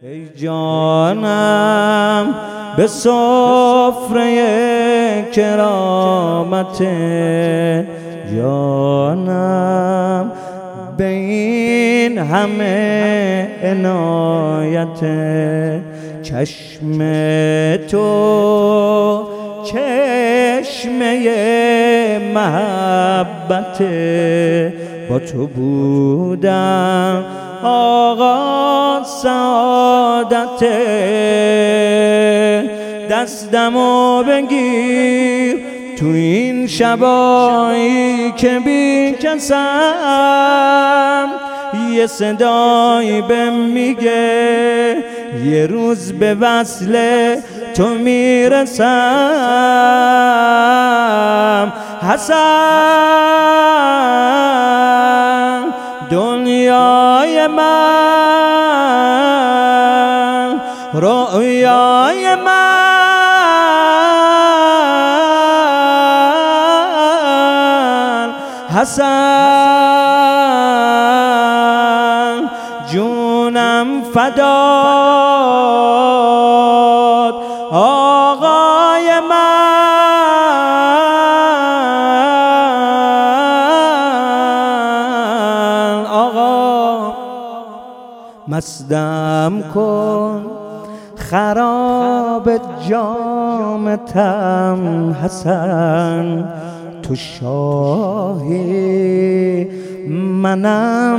ای جانم به سفره کرامت، جانم به این همه عنایت. چشم تو چشمه محبت، با تو بودم آغاز سعادت. دستمو بگیر تو این شبایی که بی کسم، یه صدایی بهم میگه یه روز به وصل تو میرسم. حسن دنیای من، رویای من، حسن جونم فداد آقای من. آقا مستم کن خراب جامتم، حسن تو شاهی منم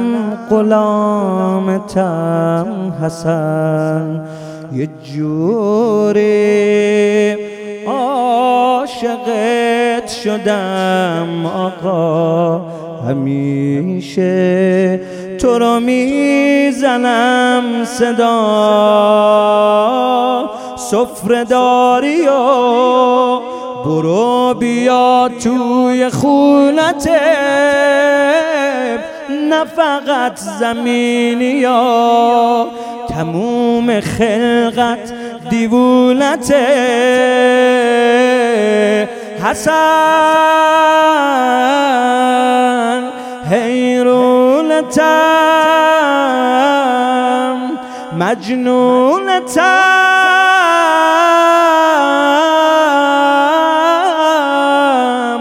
غلامتم، حسن یه جوری عاشقت شدم آقا، همیشه تو رو میزنم صدا. سفره داری و برو بیا توی خونت، نه فقط زمینی یا تموم خلقت دیوونت. حسن حیرونتم مجنونتم،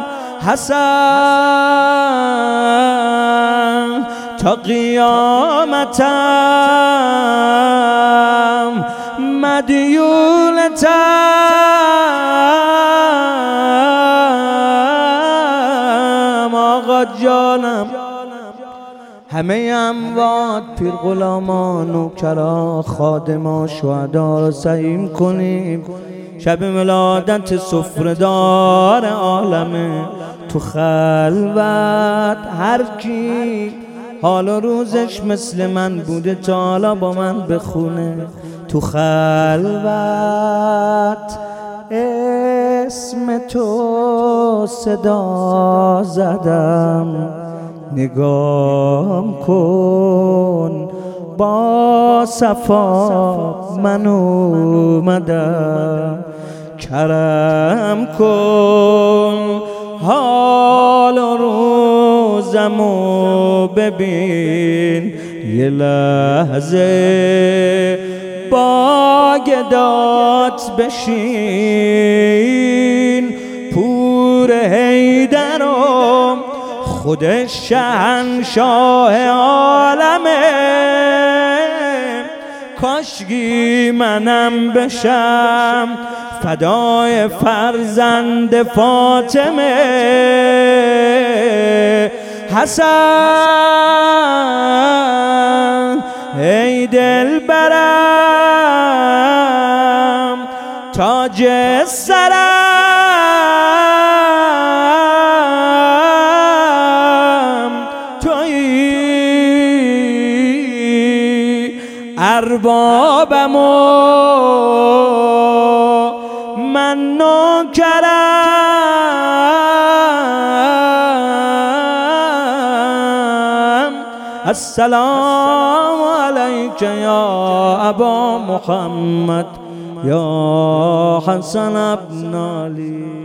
حسن تا قیامتم مدیونتم. آقا جانم همه اموات، پیر غلامان، نوکرا، خادما، شهدا را سعیم کنیم. شب ولادت سفره‌دار عالمه، تو خلوت هر کی حال و روزش مثل من بوده تا حالا با من بخونه. تو خلوت اسم تو صدا زدم، نگام کن با صفا من اومدم. کرم کن حال و روزمو ببین، یه لحظه با گدات بشین. پور حیدرم خودش شهنشاه عالمه، کاشکی منم بشم فدای فرزند فاطمه. حسن ای دلبرم تاج سرم، تویی اربابم و من نوکرم. السلام علیک یا ابا محمد یا حسن ابن علی.